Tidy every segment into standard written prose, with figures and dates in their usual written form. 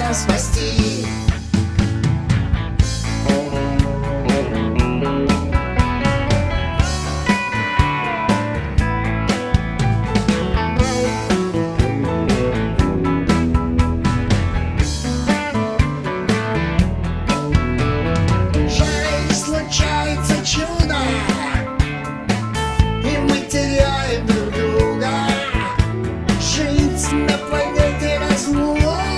нас спасти. Жаль, случается чудо, и мы теряем друг друга. Жить на планете разлук,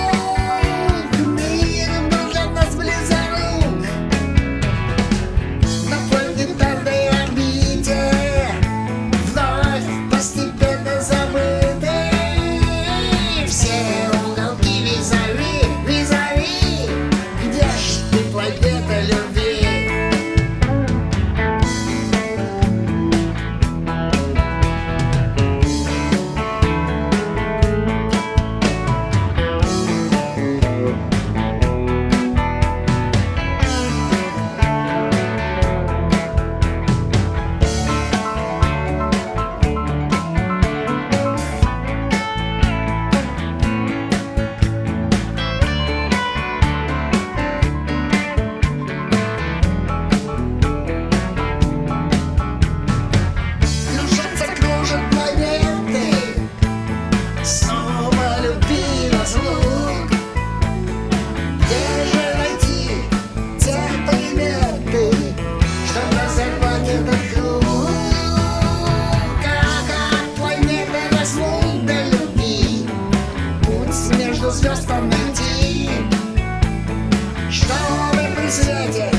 мир был для нас близорук. На планетарной орбите вновь постепенно забыты все уголки визави, визави. Где ж ты, планета любви? Кружатся, кружат планеты, снова любви разлук. Где же найти те приметы, чтоб разорвать этот круг? Как от планеты разлук до любви путь между звезд найти, чтобы при свете